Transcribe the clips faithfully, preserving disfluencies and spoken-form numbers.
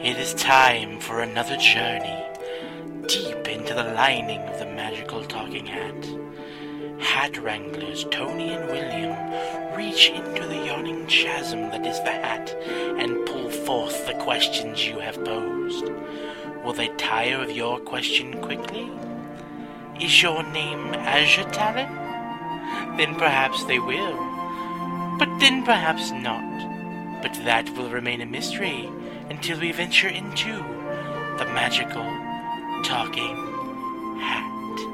It is time for another journey deep into the lining of the magical talking hat. Hat wranglers Tony and William reach into the yawning chasm that is the hat and pull forth the questions you have posed. Will they tire of your question quickly? Is your name Azure Talon? Then perhaps they will. But then perhaps not. But that will remain a mystery until we venture into the magical talking hat.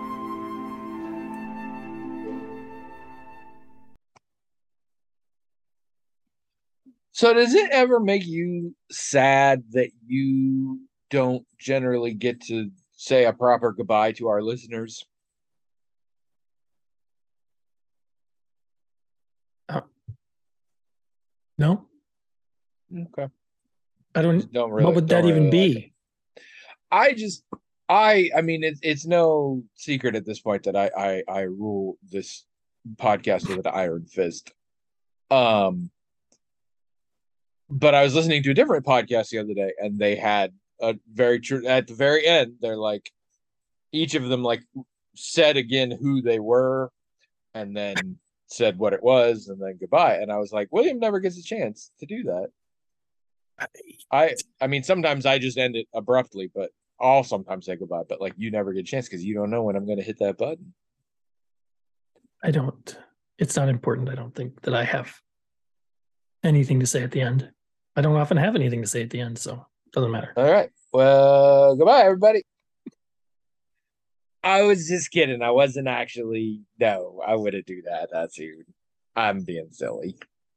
So does it ever make you sad that you don't generally get to say a proper goodbye to our listeners? Uh, no. Okay. I don't, Just don't really. what would that don't even really like be? it. I just, I, I mean, it's it's no secret at this point that I, I, I rule this podcast with an iron fist. Um, but I was listening to a different podcast the other day, and they had a very true. At the very end, they're like, each of them like said again who they were, and then said what it was, and then goodbye. And I was like, William never gets a chance to do that. I, I mean, sometimes I just end it abruptly, but I'll sometimes say goodbye. But like, you never get a chance because you don't know when I'm going to hit that button. I don't. It's not important. I don't think that I have anything to say at the end. I don't often have anything to say at the end, so it doesn't matter. All right. Well, goodbye, everybody. I was just kidding. I wasn't actually. No, I wouldn't do that. That's you. I'm being silly.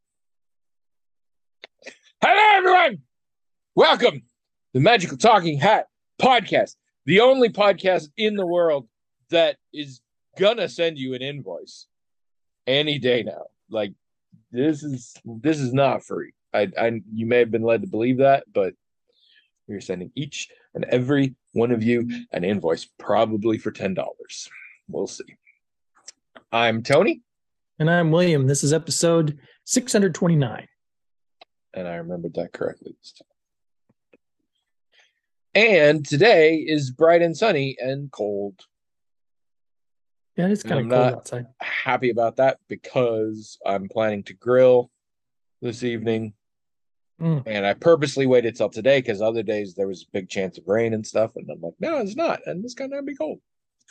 Hello, everyone. Welcome to the Magical Talking Hat podcast, the only podcast in the world that is gonna send you an invoice any day now. Like this is this is not free. I, I you may have been led to believe that, but we're sending each and every one of you an invoice, probably for ten dollars. We'll see. I'm Tony. And I'm William. This is episode six hundred twenty-nine. And I remembered that correctly this time. And today is bright and sunny and cold. Yeah, it's kind of I'm cold not outside. happy about that because I'm planning to grill this evening. Mm. And I purposely waited till today because other days there was a big chance of rain and stuff. And I'm like, no, it's not. And it's going to be cold.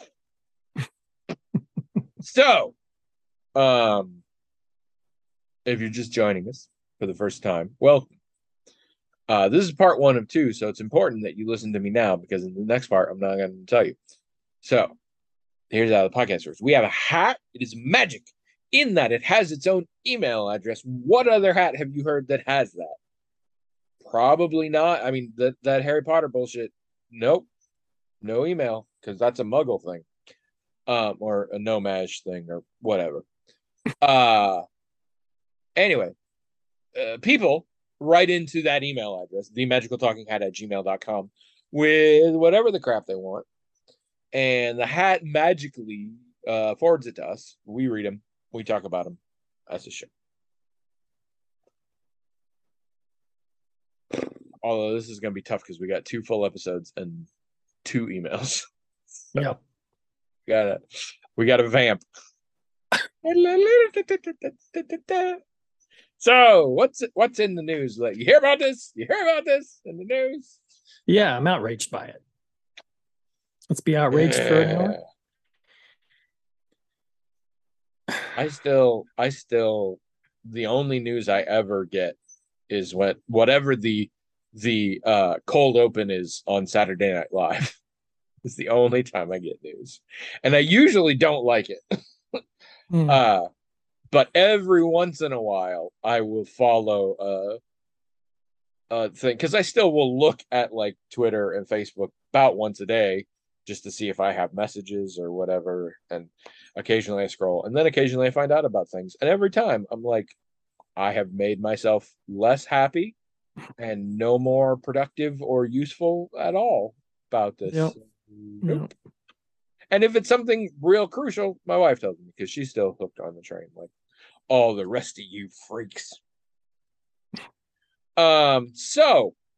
So, um, if you're just joining us for the first time, welcome. Uh, this is part one of two, so it's important that you listen to me now because in the next part, I'm not going to tell you. So, here's how the podcast works. We have a hat. It is magic in that it has its own email address. What other hat have you heard that has that? Probably not. I mean, that, that Harry Potter bullshit. Nope. No email because that's a muggle thing. Um, or a no-mage thing or whatever. Uh, anyway, uh, people write into that email address, the magical talking hat at gmail dot com, with whatever the crap they want. And the hat magically uh, forwards it to us. We read them. We talk about them. That's a show. Although this is going to be tough because we got two full episodes and two emails. So Yep. we got a we got a vamp. So what's what's in the news? Like, you hear about this? You hear about this in the news? Yeah, I'm outraged by it. Let's be outraged yeah. for an hour. I still, I still, the only news I ever get is when whatever the the uh, cold open is on Saturday Night Live. It's the only time I get news, and I usually don't like it. Mm. Uh, but every once in a while, I will follow a, a thing because I still will look at like Twitter and Facebook about once a day just to see if I have messages or whatever. And occasionally I scroll, and then occasionally I find out about things. And every time I'm like, I have made myself less happy and no more productive or useful at all about this. Yep. Nope. Yep. And if it's something real crucial, my wife tells me because she's still hooked on the train, like all the rest of you freaks. Um, so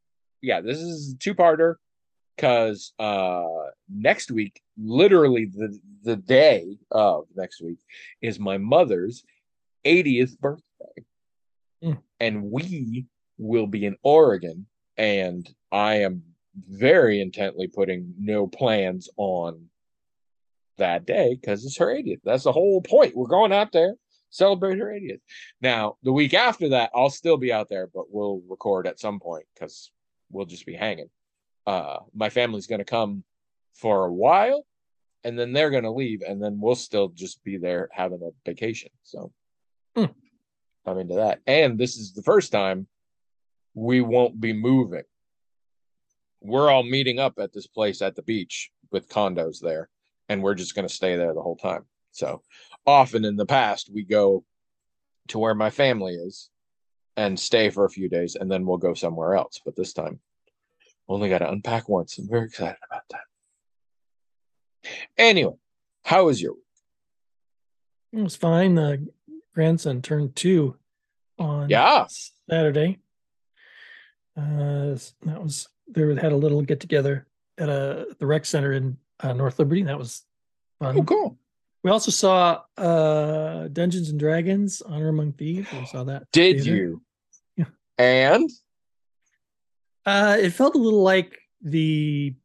yeah, this is a two-parter because uh next week, literally the the day of next week, is my mother's eightieth birthday. Mm. And we will be in Oregon, and I am very intently putting no plans on that day because it's her eightieth. That's the whole point. We're going out there, celebrate her eightieth. Now, the week after that, I'll still be out there, but we'll record at some point because we'll just be hanging. Uh, my family's going to come for a while, and then they're going to leave, and then we'll still just be there having a vacation. So mm. I'm into that. And this is the first time we won't be moving. We're all meeting up at this place at the beach with condos there, and we're just going to stay there the whole time. So often in the past, we go to where my family is and stay for a few days, and then we'll go somewhere else. But this time, only got to unpack once. I'm very excited about that. Anyway, how was your week? It was fine. The grandson turned two on Yeah. Saturday. Uh, that was they had a little get together at a the rec center in uh, North Liberty. That was fun. Oh, cool. We also saw uh, Dungeons and Dragons: Honor Among Thieves. We saw that. Did theater. you? Yeah. And uh, it felt a little like the,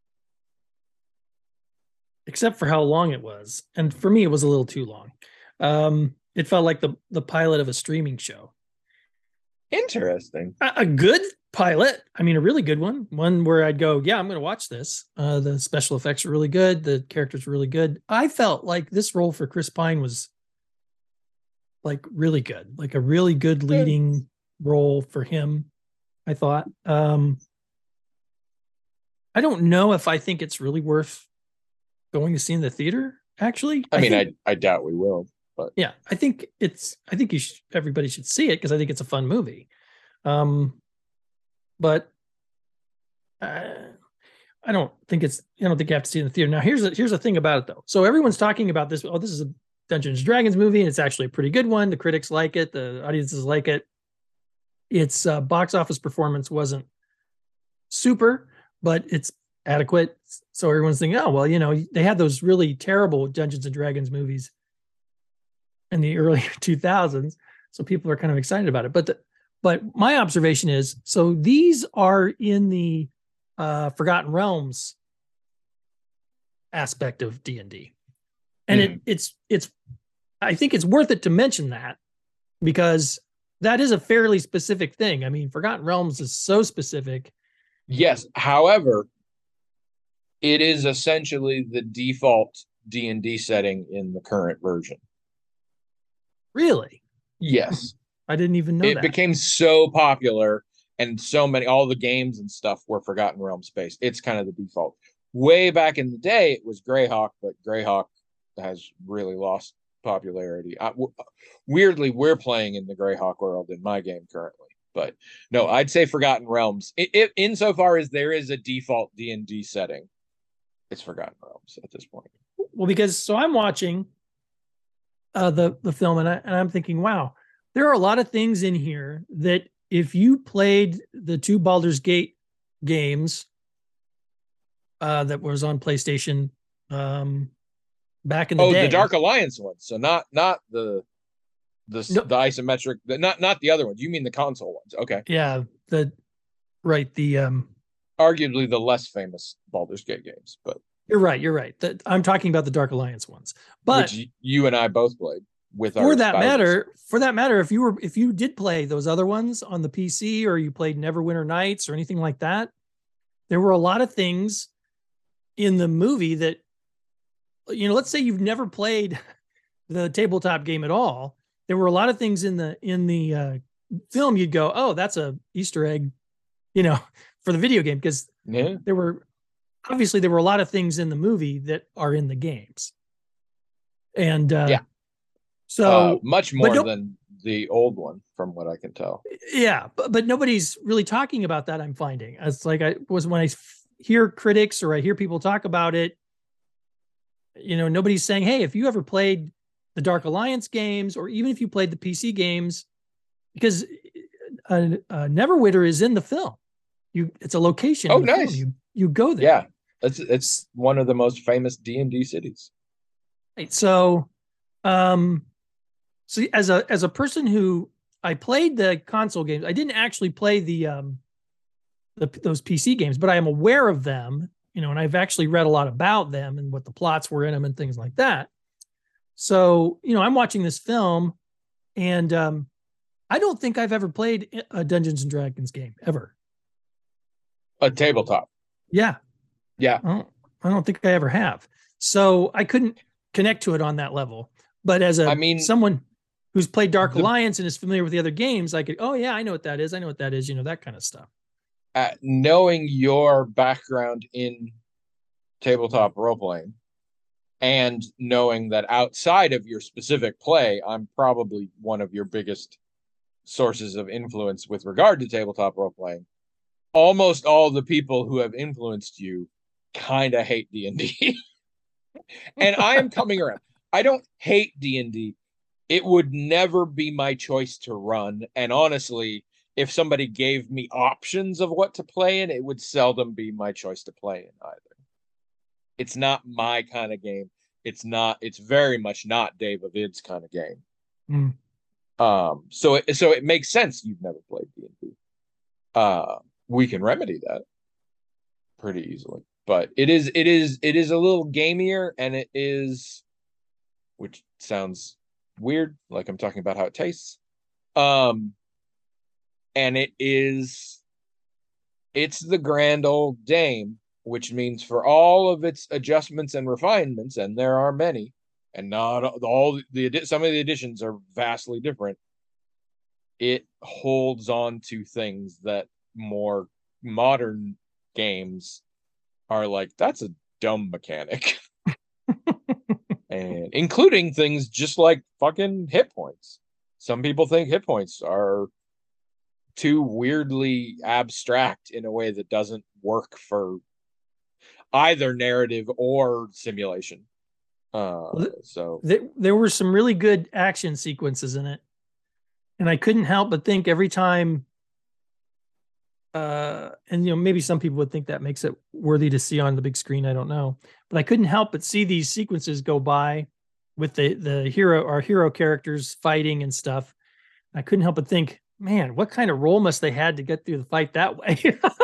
except for how long it was, and for me, it was a little too long. Um, it felt like the the pilot of a streaming show. Interesting. A, a good pilot. I mean, a really good one. One where I'd go, yeah, I'm going to watch this. Uh, the special effects are really good. The characters are really good. I felt like this role for Chris Pine was like really good, like a really good leading role for him. I thought. Um, I don't know if I think it's really worth going to see in the theater. Actually, I, I mean, think, I I doubt we will, but yeah, I think it's. I think you should, everybody should see it because I think it's a fun movie. Um, but uh, I don't think it's. I don't think you have to see it in the theater. Now, here's a, here's the thing about it though. So everyone's talking about this. Oh, this is a Dungeons and Dragons movie, and it's actually a pretty good one. The critics like it. The audiences like it. Its uh, box office performance wasn't super, but it's adequate. So everyone's thinking, oh, well, you know, they had those really terrible Dungeons and Dragons movies in the early two thousands. So people are kind of excited about it. But the, but my observation is, so these are in the uh, Forgotten Realms aspect of D and D. And mm. it it's it's I think it's worth it to mention that because that is a fairly specific thing. I mean, Forgotten Realms is so specific. Yes. However, it is essentially the default D and D setting in the current version. Really? Yes. I didn't even know it that. It became so popular and so many, all the games and stuff were Forgotten Realms based. It's kind of the default. Way back in the day, it was Greyhawk, but Greyhawk has really lost popularity. I, w- weirdly, we're playing in the Greyhawk world in my game currently. But no, I'd say Forgotten Realms. It, it, insofar as there is a default D and D setting, it's Forgotten Realms at this point. Well, because so I'm watching uh, the the film, and I and I'm thinking, wow, there are a lot of things in here that if you played the two Baldur's Gate games uh, that was on PlayStation um, back in the oh, day, the Dark Alliance ones. So not not the the no, the isometric, the, not not the other ones. You mean the console ones? Okay. Yeah, the right the um, arguably the less famous Baldur's Gate games, but you're right. You're right. The, I'm talking about the Dark Alliance ones, but which you and I both played with. For our that spouses. matter, for that matter, if you were if you did play those other ones on the P C or you played Neverwinter Nights or anything like that, there were a lot of things in the movie that, you know, let's say you've never played the tabletop game at all. There were a lot of things in the in the uh, film you'd go, oh, that's a Easter egg, you know, for the video game because yeah. there were obviously there were a lot of things in the movie that are in the games, and uh, yeah. So uh, much more no, than the old one, from what I can tell. Yeah, but, but nobody's really talking about that. I'm finding it's like I was when I f- hear critics or I hear people talk about it. You know, nobody's saying, "Hey, if you ever played the Dark Alliance games, or even if you played the P C games," because uh, uh, Neverwinter is in the film. You it's a location. Oh, in the film. nice. You you go there. Yeah, it's it's one of the most famous D and D cities. Right. So, um, so as a as a person who I played the console games, I didn't actually play the um the those P C games, but I am aware of them. You know, and I've actually read a lot about them and what the plots were in them and things like that. So, you know, I'm watching this film, and um, I don't think I've ever played a Dungeons and Dragons game ever. A tabletop. Yeah. Yeah. I don't, I don't think I ever have. So I couldn't connect to it on that level. But as a I mean, someone who's played Dark the, Alliance and is familiar with the other games, I could, oh yeah, I know what that is. I know what that is. You know, that kind of stuff. Uh, knowing your background in tabletop role playing, and knowing that outside of your specific play, I'm probably one of your biggest sources of influence with regard to tabletop role playing. Almost all the people who have influenced you kind of hate D and D. And I am coming around. I don't hate D and D. It would never be my choice to run. And honestly, if somebody gave me options of what to play in, it would seldom be my choice to play in either. It's not my kind of game. It's not, it's very much not Dave Avid's kind of game. Mm. Um, so it, so it makes sense you've never played D and D. Uh, we can remedy that pretty easily. But it is it is it is a little gamier, and it is, which sounds weird, like I'm talking about how it tastes. Um, and it is it's the grand old dame, which means for all of its adjustments and refinements, and there are many, and not all the some of the additions are vastly different. It holds on to things that more modern games are like, that's a dumb mechanic. And including things just like fucking hit points. Some people think hit points are too weirdly abstract in a way that doesn't work for either narrative or simulation. Uh, well, so there, there were some really good action sequences in it. And I couldn't help but think every time, uh, and you know, maybe some people would think that makes it worthy to see on the big screen. I don't know, but I couldn't help but see these sequences go by with the the hero, our hero characters fighting and stuff. I couldn't help but think, man, what kind of role must they had to get through the fight that way?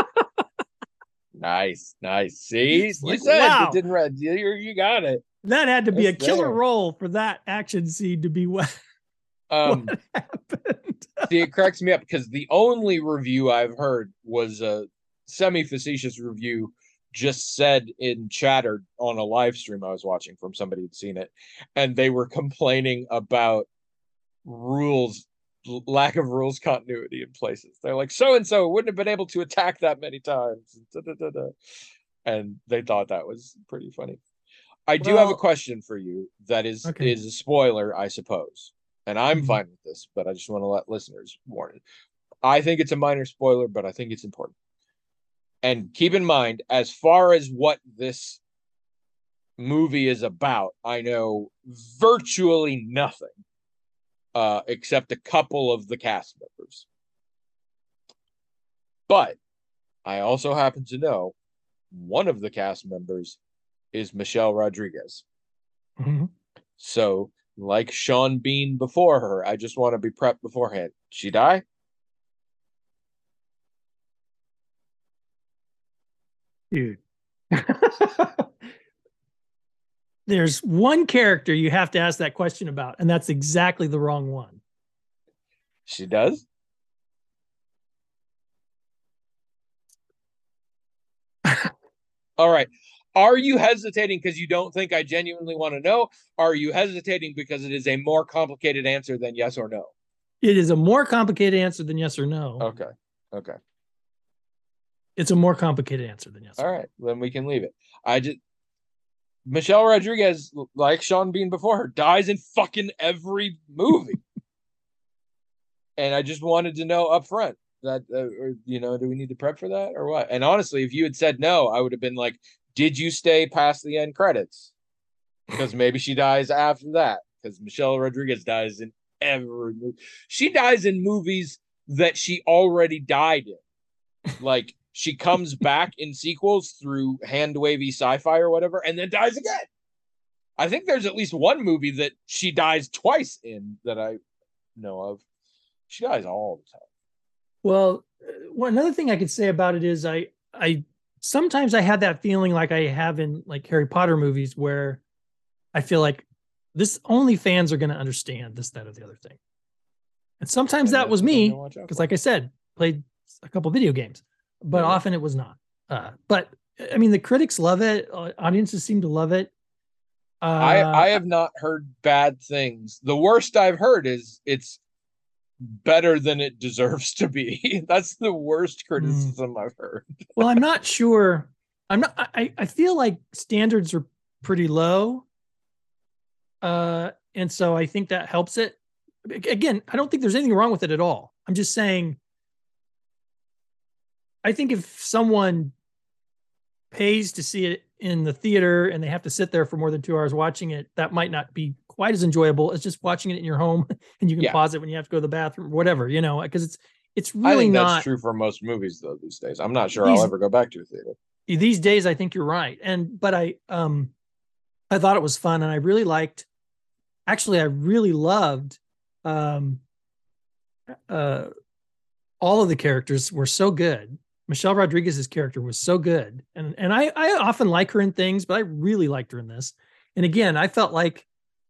Nice, nice. See, It's you like, said wow. it didn't read. You, you got it. That had to be It's a killer there. role for that action scene to be what, Um, what happened. See, it cracks me up because the only review I've heard was a semi-facetious review just said in chatter on a live stream I was watching from somebody who'd seen it, and they were complaining about rules, lack of rules continuity in places. They're like, so and so wouldn't have been able to attack that many times, da, da, da, da. And they thought that was pretty funny. I do Well, have a question for you that is okay. is a spoiler, I suppose. And I'm Mhm. fine with this, but I just want to let listeners warn it. I think it's a minor spoiler, but I think it's important. And keep in mind, as far as what this movie is about, I know virtually nothing, uh, except a couple of the cast members. But I also happen to know one of the cast members is Michelle Rodriguez. Mhm. So, like Sean Bean before her, I just want to be prepped beforehand. She die? Dude. There's one character you have to ask that question about, and that's exactly the wrong one. She does? All right. Are you hesitating because you don't think I genuinely want to know? Are you hesitating because it is a more complicated answer than yes or no? It is a more complicated answer than yes or no. Okay. Okay. It's a more complicated answer than yes. All right. Then we can leave it. I just Michelle Rodriguez, like Sean Bean before her, dies in fucking every movie. And I just wanted to know up front that, uh, or, you know, do we need to prep for that or what? And honestly, if you had said no, I would have been like, did you stay past the end credits? Because maybe she dies after that. Because Michelle Rodriguez dies in every movie. She dies in movies that she already died in. Like she comes back in sequels through hand wavy sci-fi or whatever, and then dies again. I think there's at least one movie that she dies twice in that I know of. She dies all the time. Well, well, another thing I could say about it is I I sometimes I had that feeling like I have in like Harry Potter movies where I feel like this only fans are going to understand this, that, or the other thing. And sometimes And that was that's what I'm me gonna watch out because, for. like I said, played a couple video games, but Yeah. often it was not. Uh, but I mean, the critics love it. Uh, audiences seem to love it. Uh, I I have not heard bad things. The worst I've heard is it's better than it deserves to be. That's the worst criticism I've heard. well, I'm not sure. I'm not. I I feel like standards are pretty low, uh, and so I think that helps it. Again, I don't think there's anything wrong with it at all. I'm just saying. I think if someone pays to see it in the theater and they have to sit there for more than two hours watching it, that might not be quite as enjoyable as just watching it in your home and you can Yeah. pause it when you have to go to the bathroom or whatever, you know, because it's it's I really think not that's true for most movies though these days. I'm not sure These- I'll ever go back to a theater. these days. I think you're right. And but I um I thought it was fun and I really liked actually I really loved um uh all of the characters were so good. Michelle Rodriguez's character was so good. And and I, I often like her in things, but I really liked her in this. And again, I felt like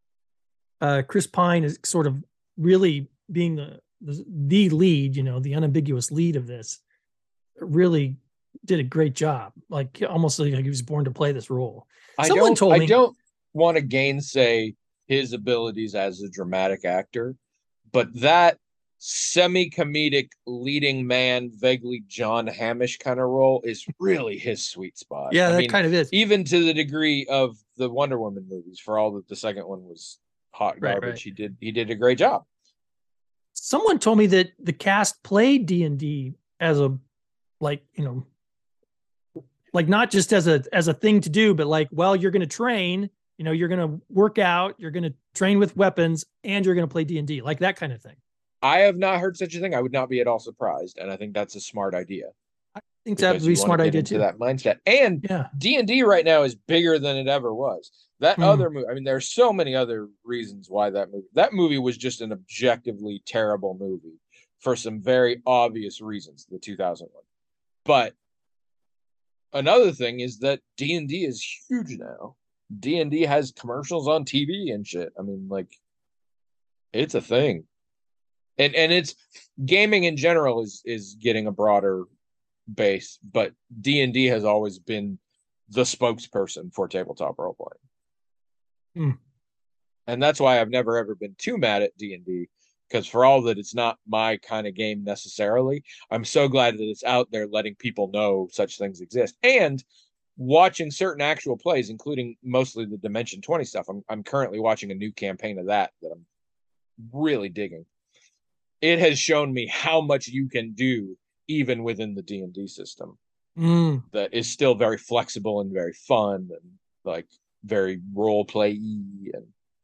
uh, Chris Pine is sort of really being the, the the lead, you know, the unambiguous lead of this, really did a great job. Like almost like he was born to play this role. I Someone don't told I me don't want to gainsay his abilities as a dramatic actor, but that semi-comedic leading man, vaguely John Hamish kind of role is really his sweet spot. yeah, I that mean, kind of is. even to the degree of the Wonder Woman movies, for all that the second one was hot Right, garbage, right. he did he did a great job. Someone told me that the cast played D and D as a like, you know, like not just as a as a thing to do, but like, well, you're going to train, you know, you're going to work out, you're going to train with weapons, and you're going to play D and D, like that kind of thing. I have not heard such a thing. I would not be at all surprised, and I think that's a smart idea. I think that would Because be you a want smart to get idea into too. that mindset. And Yeah. D and D right now is bigger than it ever was. That Mm. other movie, I mean, there's so many other reasons why that movie, that movie was just an objectively terrible movie for some very obvious reasons, the two thousand one. But another thing is that D and D is huge now. D and D has commercials on T V and shit. I mean, like, it's a thing. And and it's gaming in general is is getting a broader base, but D and D has always been the spokesperson for tabletop role playing. Hmm. And that's why I've never ever been too mad at D and D, because for all that it's not my kind of game necessarily, I'm so glad that it's out there letting people know such things exist. And watching certain actual plays, including mostly the Dimension twenty stuff. I'm I'm currently watching a new campaign of that that I'm really digging. It has shown me how much you can do even within the D and D system Mm. that is still very flexible and very fun and like very role play and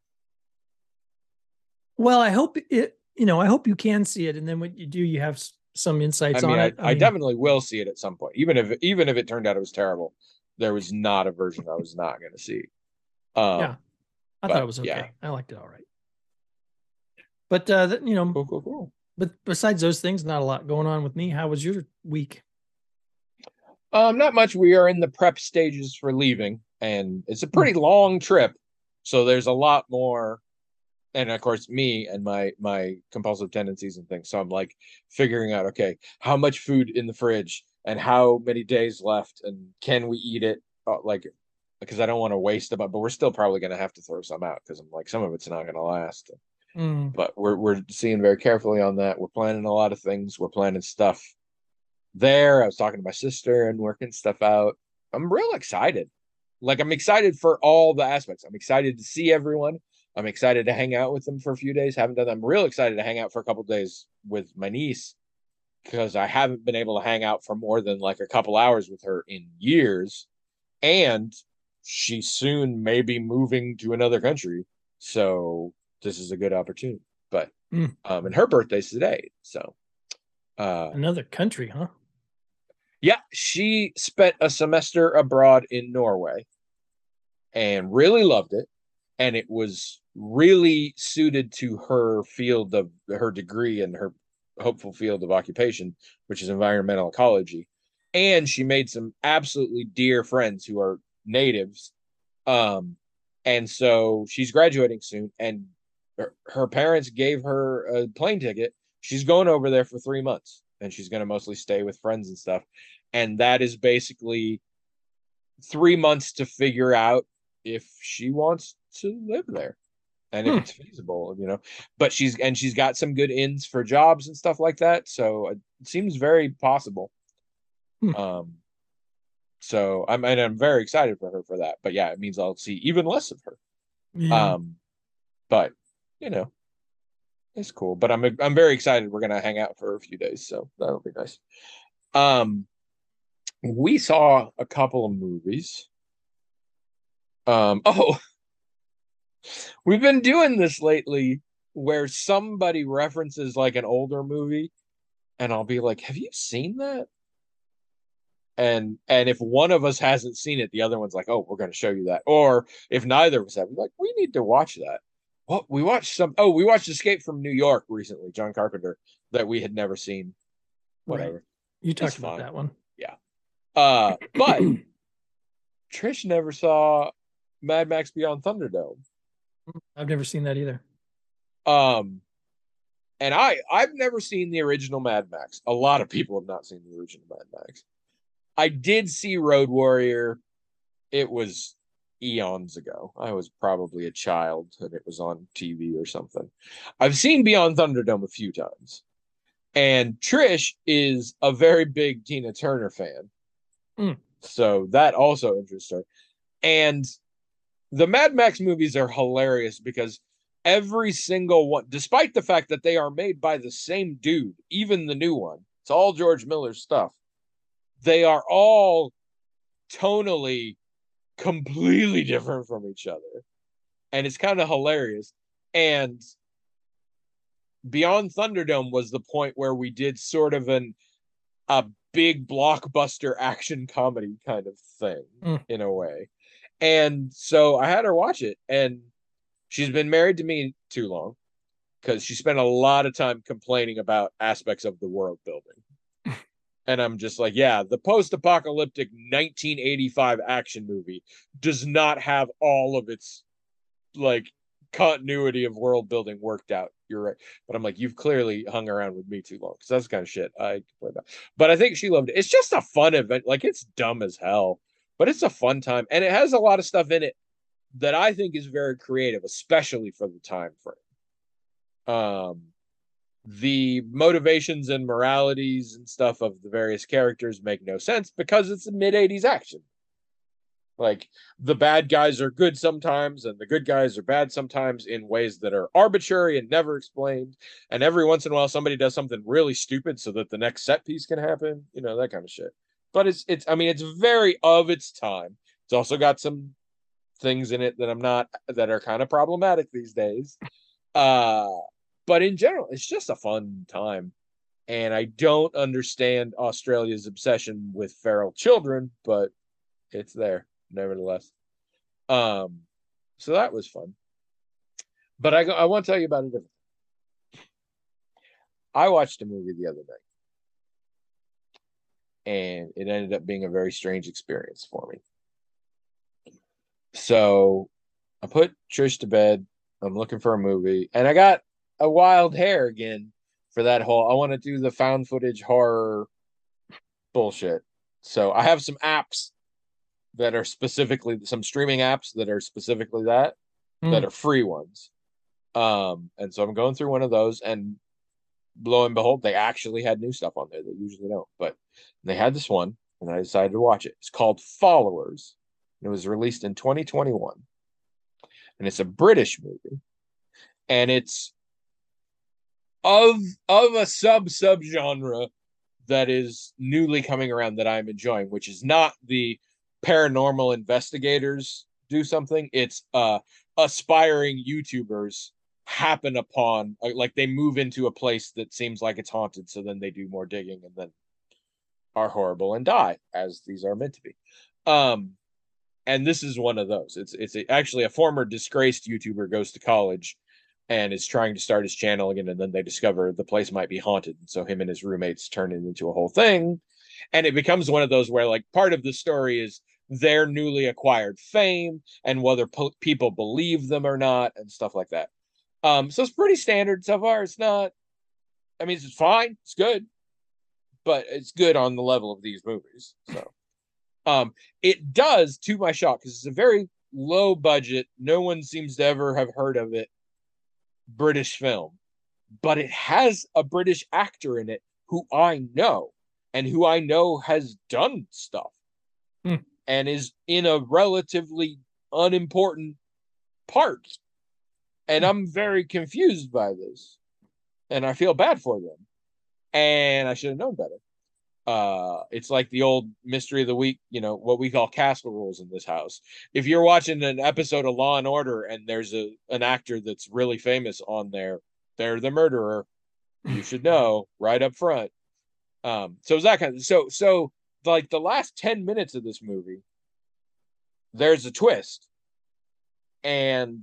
Well, I hope it, you know, I hope you can see it. And then when you do, you have s- some insights I mean, on I, it. I definitely will see it at some point, even if even if it turned out it was terrible. There was not a version I was not going to see. Um, Yeah. I but, thought it was okay. yeah. I liked it all right. But, uh, th- you know, cool, cool, cool. but besides those things, not a lot going on with me. How was your week? Um, not much. We are in the prep stages for leaving, and it's a pretty long trip, so there's a lot more. And of course, me and my my compulsive tendencies and things. So I'm like figuring out, okay, how much food in the fridge and how many days left, and can we eat it? Uh, like, because I don't want to waste about, but we're still probably going to have to throw some out because I'm like, some of it's not going to last. Mm. But we're we're seeing very carefully on that. We're planning a lot of things. We're planning stuff there. I was talking to my sister and working stuff out. I'm real excited. Like, I'm excited for all the aspects. I'm excited to see everyone. I'm excited to hang out with them for a few days. Haven't done that. I'm real excited to hang out for a couple of days with my niece because I haven't been able to hang out for more than like a couple hours with her in years. And she soon may be moving to another country. So this is a good opportunity. But Mm. um, and her birthday's today. So uh, Another country, huh? Yeah, she spent a semester abroad in Norway and really loved it. And it was really suited to her field of her degree and her hopeful field of occupation, which is environmental ecology. And she made some absolutely dear friends who are natives. Um, and so she's graduating soon, and her, her parents gave her a plane ticket. She's going over there for three months, and she's going to mostly stay with friends and stuff. And that is basically three months to figure out if she wants to live there and if Hmm. it's feasible, you know. But she's and she's got some good ins for jobs and stuff like that, so it seems very possible. Hmm. Um, so I'm and I'm very excited for her for that. But yeah, it means I'll see even less of her. Yeah. Um, but you know, it's cool. But I'm I'm very excited. We're gonna hang out for a few days, so that'll be nice. Um, we saw a couple of movies. Um, oh, we've been doing this lately where somebody references like an older movie, and I'll be like, "Have you seen that?" And and if one of us hasn't seen it, the other one's like, "Oh, we're going to show you that." Or if neither of us have, we're like, "We need to watch that." What we watched some oh, we watched Escape from New York recently, John Carpenter, that we had never seen. Right. Whatever. You It's talked about fine. that one. Yeah. Uh, but Trish never saw Mad Max Beyond Thunderdome. I've never seen that either. Um, and I I've never seen the original Mad Max. A lot of people have not seen the original Mad Max. I did see Road Warrior. It was eons ago. I was probably a child and it was on T V or something. I've seen Beyond Thunderdome a few times. And Trish is a very big Tina Turner fan. Mm. So that also interests her. And the Mad Max movies are hilarious because every single one, despite the fact that they are made by the same dude, even the new one, it's all George Miller's stuff. They are all tonally completely different from each other. And it's kind of hilarious. And Beyond Thunderdome was the point where we did sort of an a big blockbuster action comedy kind of thing Mm. in a way. And so I had her watch it, and she's been married to me too long because she spent a lot of time complaining about aspects of the world building. And I'm just like, yeah, the post-apocalyptic nineteen eighty-five action movie does not have all of its like continuity of world building worked out. You're right. But I'm like, you've clearly hung around with me too long because that's the kind of shit I complain about. But I think she loved it. It's just a fun event. Like, it's dumb as hell, but it's a fun time. And it has a lot of stuff in it that I think is very creative, especially for the time frame. Um, the motivations and moralities and stuff of the various characters make no sense because it's a mid eighties action. Like, the bad guys are good sometimes and the good guys are bad sometimes in ways that are arbitrary and never explained. And every once in a while somebody does something really stupid so that the next set piece can happen, you know, that kind of shit. But it's it's I mean, it's very of its time. It's also got some things in it that I'm not that are kind of problematic these days. Uh but in general, it's just a fun time. And I don't understand Australia's obsession with feral children, but it's there nevertheless. Um, so that was fun. But I go, I want to tell you about a different. I watched a movie the other night, and it ended up being a very strange experience for me. So I put Trish to bed. I'm looking for a movie, and I got a wild hair again for that whole. I want to do the found footage horror bullshit. So I have some apps that are specifically some streaming apps that are specifically that that Mm. are free ones. Um, and so I'm going through one of those, and lo and behold, they actually had new stuff on there. They usually don't, but they had this one, and I decided to watch it. It's called Followers. It was released in twenty twenty-one, and it's a British movie, and it's of of a sub sub genre that is newly coming around that I'm enjoying, which is not the paranormal investigators do something. It's uh aspiring YouTubers happen upon like they move into a place that seems like it's haunted, so then they do more digging and then are horrible and die, as these are meant to be. Um, and this is one of those. It's it's a, actually a former disgraced YouTuber goes to college and is trying to start his channel again, and then they discover the place might be haunted. So him and his roommates turn it into a whole thing, and it becomes one of those where like part of the story is their newly acquired fame and whether po- people believe them or not and stuff like that. Um, so it's pretty standard so far. It's not. I mean, it's fine. It's good, but it's good on the level of these movies. So, um, it does, to my shock, because it's a very low budget. No one seems to ever have heard of it. British film, but it has a British actor in it who I know and who I know has done stuff Hmm. and is in a relatively unimportant part. And I'm very confused by this. And I feel bad for them. And I should have known better. Uh, it's like the old mystery of the week, you know, what we call castle rules in this house. If you're watching an episode of Law and Order and there's a an actor that's really famous on there, they're the murderer. You should know right up front. Um, so it's that kind of so so like the last ten minutes of this movie, there's a twist, and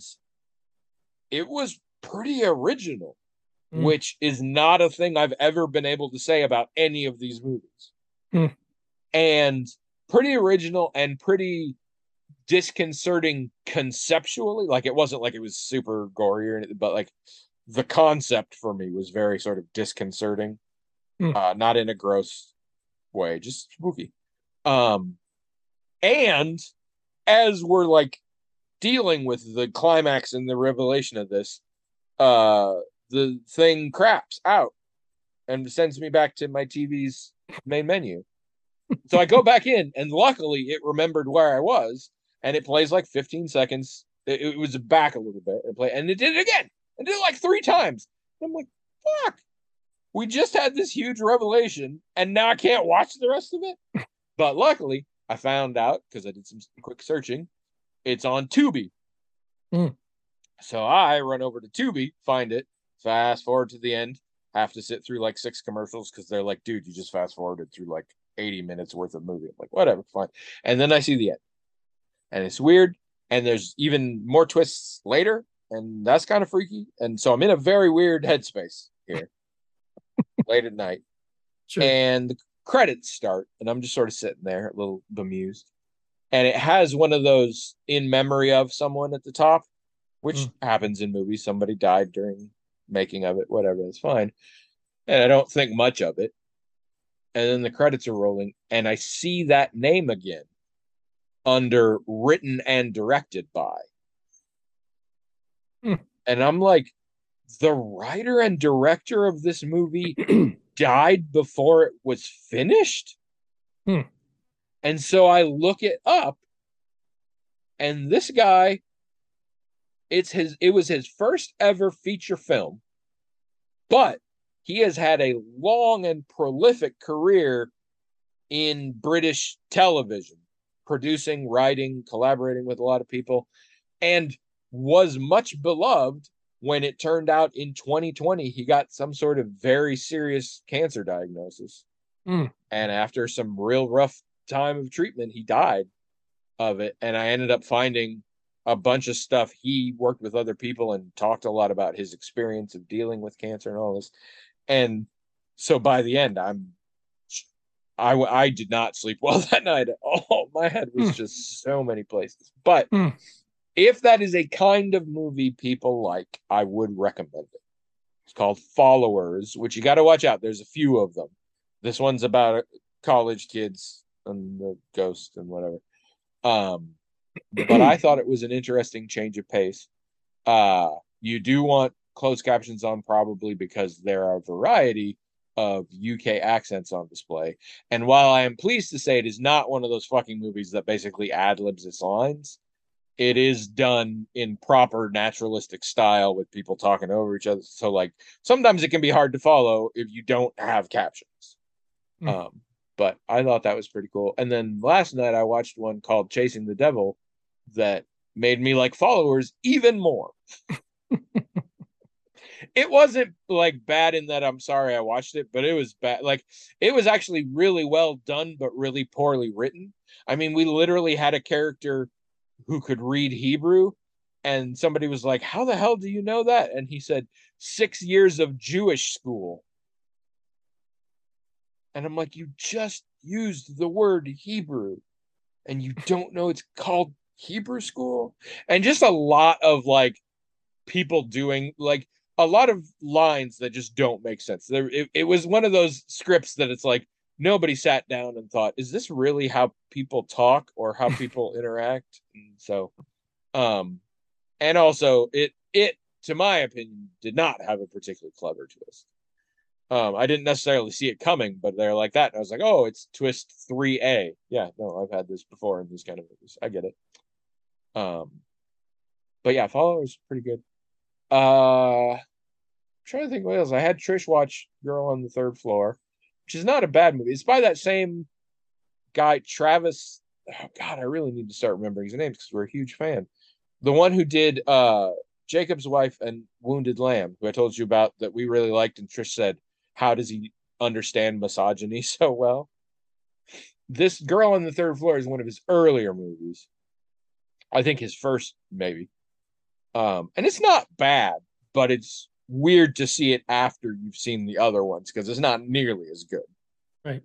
it was pretty original. Mm. Which is not a thing I've ever been able to say about any of these movies. Mm. And pretty original and pretty disconcerting conceptually. Like it wasn't like it was super gory or anything, but like the concept for me was very sort of disconcerting. Mm. Uh, not in a gross way, just spooky. Um, and as we're like dealing with the climax and the revelation of this, uh, the thing craps out and sends me back to my T V's main menu. So I go back in, and luckily it remembered where I was, and it plays like fifteen seconds. It, it was back a little bit, and, play, and it did it again. It did it like three times. And I'm like, fuck. We just had this huge revelation, and now I can't watch the rest of it. But luckily, I found out, because I did some quick searching, it's on Tubi. Mm. So I run over to Tubi, find it, fast forward to the end, have to sit through like six commercials because they're like, dude, you just fast forwarded through like eighty minutes worth of movie. I'm like, whatever, fine. And then I see the end. And it's weird. And there's even more twists later. And that's kind of freaky. And so I'm in a very weird headspace here late at night. Sure. And the credits start. And I'm just sort of sitting there, a little bemused. And it has one of those in memory of someone at the top, which mm. happens in movies. Somebody died during making of it, whatever, it's fine. And I don't think much of it. And then the credits are rolling, and I see that name again under written and directed by. Hmm. And I'm like, the writer and director of this movie died before it was finished? Hmm. And so I look it up, and this guy, it's his, it was his first ever feature film, but he has had a long and prolific career in British television, producing, writing, collaborating with a lot of people, and was much beloved when it turned out in twenty twenty he got some sort of very serious cancer diagnosis. Mm. And after some real rough time of treatment, he died of it. And I ended up finding a bunch of stuff. He worked with other people and talked a lot about his experience of dealing with cancer and all this. And so by the end, I'm, I, I did not sleep well that night at all. My head was mm. just so many places. But mm. if that is a kind of movie people like, I would recommend it. It's called Followers, which you got to watch out. There's a few of them. This one's about college kids and the ghost and whatever. Um, but I thought it was an interesting change of pace. Uh, you do want closed captions on, probably because there are a variety of U K accents on display. And while I am pleased to say it is not one of those fucking movies that basically ad-libs its lines, it is done in proper naturalistic style with people talking over each other. So like sometimes it can be hard to follow if you don't have captions. Mm. Um, but I thought that was pretty cool. And then last night I watched one called Chasing the Devil that made me like Followers even more. it wasn't like bad in that I'm sorry I watched it, but it was bad. Like it was actually really well done, but really poorly written. I mean, we literally had a character who could read Hebrew, and somebody was like, "How the hell do you know that?" And he said, six years of Jewish school. And I'm like, you just used the word Hebrew and you don't know it's called Hebrew school? And just a lot of like people doing like a lot of lines that just don't make sense. There, it, it was one of those scripts that it's like nobody sat down and thought, is this really how people talk or how people interact? And so, um, and also it it to my opinion did not have a particularly clever twist. Um, I didn't necessarily see it coming, but they're like that. And I was like, oh, it's twist three A. Yeah, no, I've had this before in these kind of movies. I get it. Um, but yeah, Follower is pretty good. Uh, I'm trying to think what else. I had Trish watch Girl on the Third Floor, which is not a bad movie. It's by that same guy, Travis. Oh, God, I really need to start remembering his names because we're a huge fan. The one who did uh, Jacob's Wife and Wounded Lamb, who I told you about that we really liked, and Trish said, how does he understand misogyny so well? This Girl on the Third Floor is one of his earlier movies. I think his first, maybe. Um, and it's not bad, but it's weird to see it after you've seen the other ones because it's not nearly as good. Right.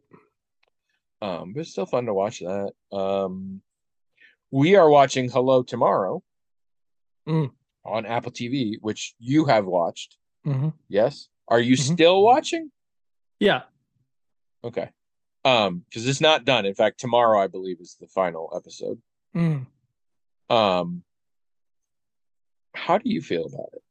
Um, but it's still fun to watch that. Um, we are watching Hello Tomorrow Mm. on Apple T V, which you have watched. Mm-hmm. Yes. Are you mm-hmm. still watching? Yeah. Okay. Um, because it's not done. In fact, tomorrow I believe is the final episode. Mm. Um, how do you feel about it?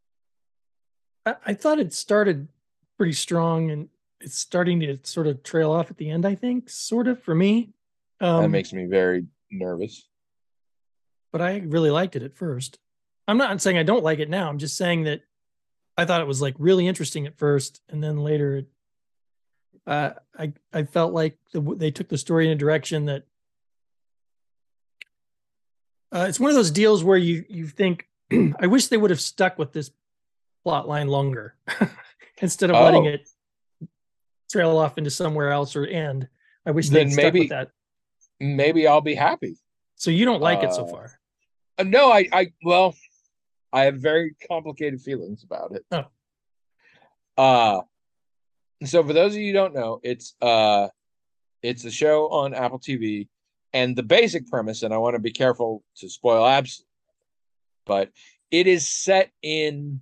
I, I thought it started pretty strong and it's starting to sort of trail off at the end, I think, sort of for me. Um, that makes me very nervous. But I really liked it at first. I'm not saying I don't like it now. I'm just saying that I thought it was like really interesting at first, and then later, uh, I I felt like the, they took the story in a direction that uh, it's one of those deals where you you think I wish they would have stuck with this plot line longer instead of oh. letting it trail off into somewhere else or end. I wish they'd stuck maybe, with that. Maybe I'll be happy. So you don't like uh, it so far? Uh, no, I I well, I have very complicated feelings about it. Oh. Uh so for those of you who don't know, it's uh it's a show on Apple T V, and the basic premise, and I want to be careful to spoil absolutely, but it is set in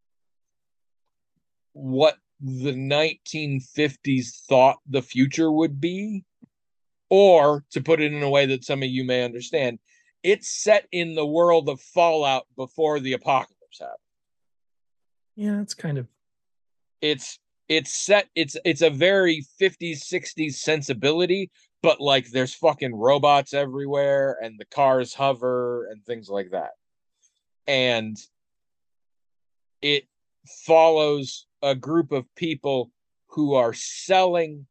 what the nineteen fifties thought the future would be, or to put it in a way that some of you may understand, it's set in the world of Fallout before the apocalypse happened. Yeah, it's kind of it's it's set it's it's a very fifties sixties sensibility, but like there's fucking robots everywhere and the cars hover and things like that. And it follows a group of people who are selling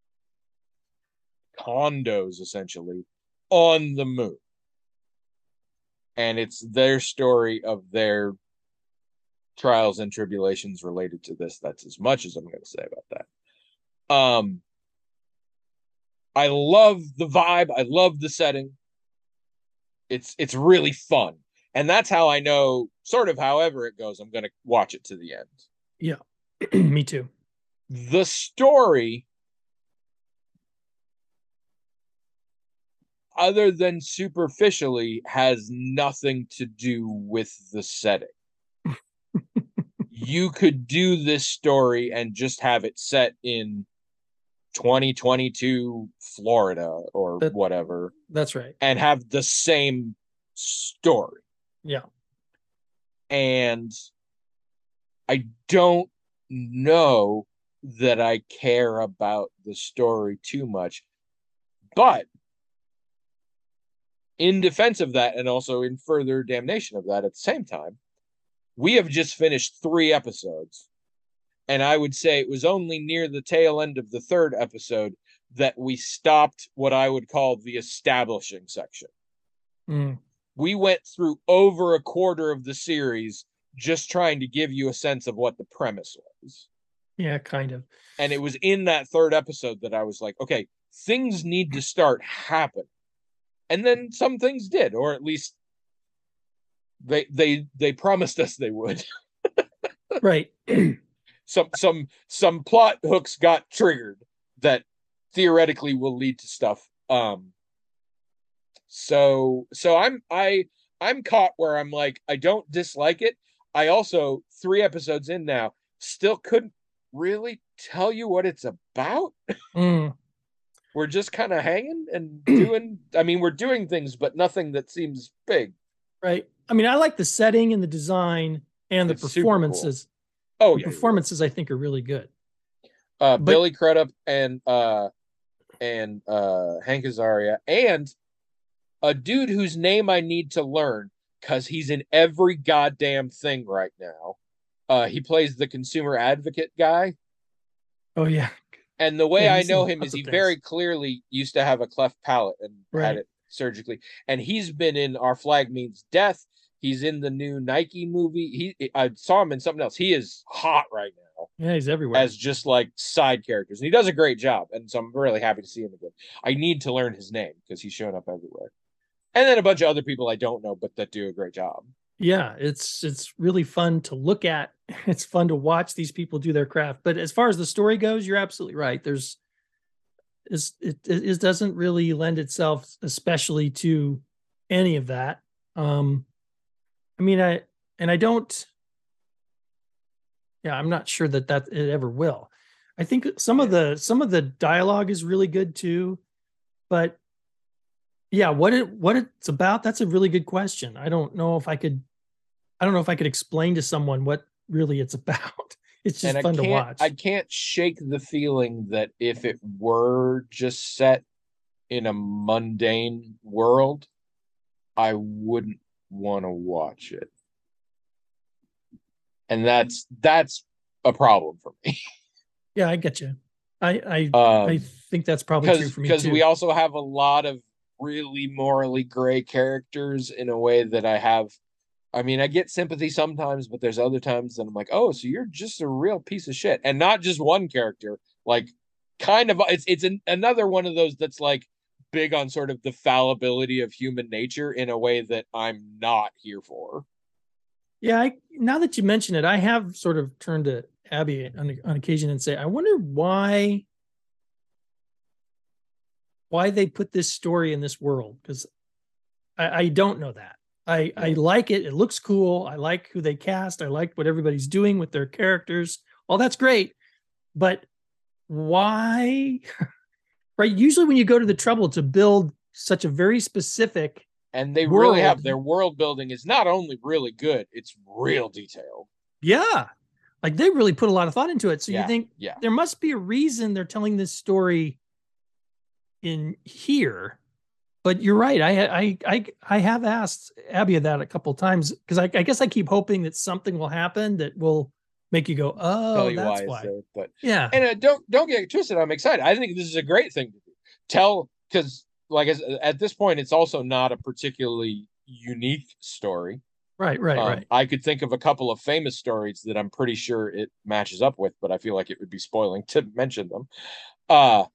condos essentially on the moon. And it's their story of their trials and tribulations related to this. That's as much as I'm going to say about that. Um, I love the vibe. I love the setting. It's it's really fun. And that's how I know, sort of however it goes, I'm going to watch it to the end. Yeah, me too. The story, other than superficially, has nothing to do with the setting. You could do this story and just have it set in twenty twenty-two Florida or that, whatever. That's right. And have the same story. Yeah. And I don't know that I care about the story too much. But in defense of that, and also in further damnation of that at the same time, we have just finished three episodes. And I would say it was only near the tail end of the third episode that we stopped what I would call the establishing section. Mm. We went through over a quarter of the series just trying to give you a sense of what the premise was. Yeah, kind of. And it was in that third episode that I was like, okay, things need to start happening. And then some things did, or at least they they they promised us they would. Right. some some some plot hooks got triggered that theoretically will lead to stuff. Um so so I'm I I'm caught where I'm like, I don't dislike it. I also, three episodes in now, still couldn't really tell you what it's about. Mm. We're just kind of hanging and doing, I mean, we're doing things, but nothing that seems big. Right. I mean, I like the setting and the design and the It's super cool. performances. Oh, the yeah, performances I think are really good. Uh, But- Billy Crudup and uh, and uh, Hank Azaria, and a dude whose name I need to learn because he's in every goddamn thing right now. Uh, he plays the consumer advocate guy. Oh, yeah. And the way Yeah, I he's know in him lots is of he things. very clearly used to have a cleft palate and Right. had it surgically. And he's been in Our Flag Means Death. He's in the new Nike movie. He I saw him in something else. He is hot right now Yeah, he's everywhere. as just like side characters. And he does a great job. And so I'm really happy to see him again. I need to learn his name because he's showing up everywhere. And then a bunch of other people I don't know, but that do a great job. Yeah, it's it's really fun to look at. It's fun to watch these people do their craft. But as far as the story goes, you're absolutely right. There's is it, it doesn't really lend itself especially to any of that. Um I mean, I and I don't yeah, I'm not sure that that it ever will. I think some of the some of the dialogue is really good too, but yeah, what it what it's about, that's a really good question. I don't know if I could I don't know if I could explain to someone what really it's about. It's just and fun I to can't, watch. I can't shake the feeling that if it were just set in a mundane world, I wouldn't want to watch it. And that's that's a problem for me. Yeah, I get you. I I, Um, I think that's probably true because for me because too. we also have a lot of really morally gray characters in a way that I have. I mean, I get sympathy sometimes, but there's other times that I'm like, oh, so you're just a real piece of shit, and not just one character. Like, kind of, it's it's an, another one of those that's like big on sort of the fallibility of human nature in a way that I'm not here for. Yeah, I, now that you mention it, I have sort of turned to Abby on, on occasion and say, I wonder why why they put this story in this world, because I, I don't know that. I, I like it. It looks cool. I like who they cast. I like what everybody's doing with their characters. All that's great. But why? Right. Usually when you go to the trouble to build such a very specific And they world, really have their world building is not only really good, it's real detailed. Yeah. Like they really put a lot of thought into it. So Yeah, you think yeah. there must be a reason they're telling this story in here. But you're right. I I I I have asked Abby that a couple of times because I, I guess I keep hoping that something will happen that will make you go, oh, Tell you that's why, why. So, but Yeah. and uh, don't don't get twisted. I'm excited. I think this is a great thing to do. Tell because like as, at this point, it's also not a particularly unique story. Right, right, Um, right. I could think of a couple of famous stories that I'm pretty sure it matches up with, but I feel like it would be spoiling to mention them. Uh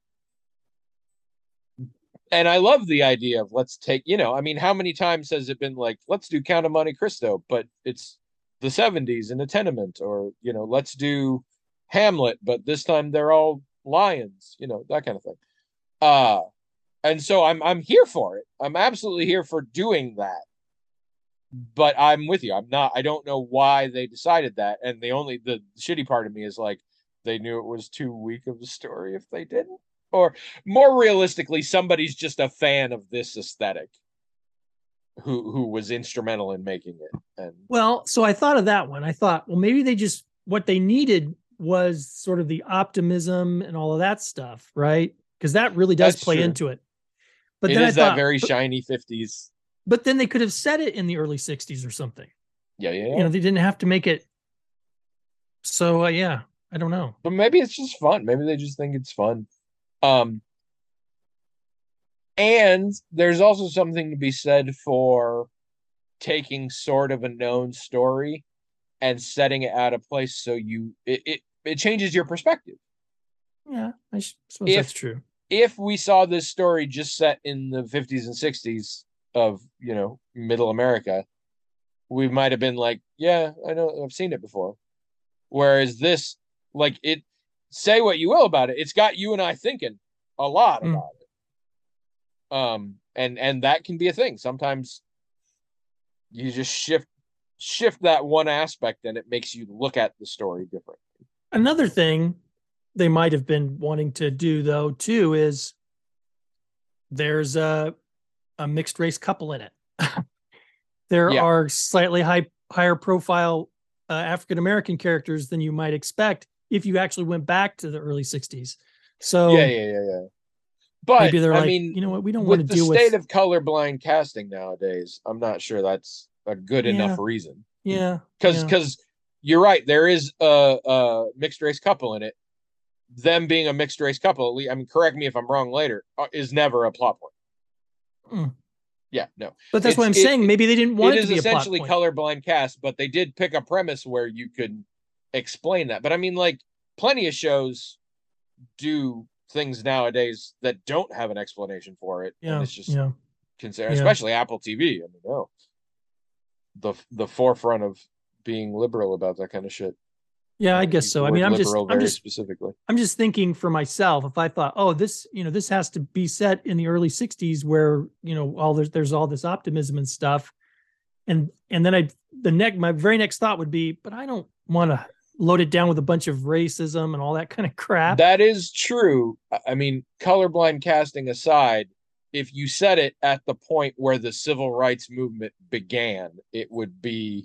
and I love the idea of let's take, you know, I mean, how many times has it been like, let's do Count of Monte Cristo, but it's the seventies in a tenement, or, you know, let's do Hamlet, but this time they're all lions, you know, that kind of thing. Uh, and so I'm I'm here for it. I'm absolutely here for doing that. But I'm with you. I'm not, I don't know why they decided that. And the only, the shitty part of me is like, they knew it was too weak of a story if they didn't. Or more realistically, somebody's just a fan of this aesthetic who who was instrumental in making it. And Well, so I thought of that one. I thought, well, maybe they just, what they needed was sort of the optimism and all of that stuff, right? Because that really does That's play true. into it. But it then is I that thought, very but, shiny fifties. but then they could have said it in the early sixties or something. Yeah, yeah, yeah. You know, they didn't have to make it. So uh, yeah, I don't know. But maybe it's just fun. Maybe they just think it's fun. Um, and there's also something to be said for taking sort of a known story and setting it out of place so you it it, it changes your perspective. Yeah, I suppose If that's true. if we saw this story just set in the fifties and sixties of, you know, middle America, we might have been like, yeah, I know, I've seen it before. Whereas this, like, it, say what you will about it, it's got you and I thinking a lot Mm. about it. Um, and and that can be a thing. Sometimes you just shift shift that one aspect, and it makes you look at the story differently. Another thing they might have been wanting to do, though, too, is there's a a mixed race couple in it. There Yeah. are slightly high higher profile uh, African American characters than you might expect if you actually went back to the early sixties. So Yeah, yeah, yeah, yeah. But maybe they're I like, mean, you know what, we don't want to with the deal state with of colorblind casting nowadays, I'm not sure that's a good Yeah. enough reason. yeah, Because yeah. because you're right, there is a, a mixed race couple in it. Them being a mixed race couple, I mean, correct me if I'm wrong later, uh, is never a plot point. Mm. Yeah, no. But that's It's- what I'm it- saying. Maybe they didn't want it it, is to be a plot essentially point. colorblind cast, but they did pick a premise where you could explain that. But I mean, like, plenty of shows do things nowadays that don't have an explanation for it, Yeah, and it's just yeah. consider, Yeah. especially Apple T V. I mean, no, the the forefront of being liberal about that kind of shit. Yeah, I I guess use so. the I mean, word I'm just, liberal I'm very just, specifically. I'm just thinking for myself. If I thought, oh, this, you know, this has to be set in the early sixties, where you know, all there's there's all this optimism and stuff, and and then I, the next, my very next thought would be, but I don't want to load it down with a bunch of racism and all that kind of crap. That is true. I mean, colorblind casting aside, if you set it at the point where the civil rights movement began, it would be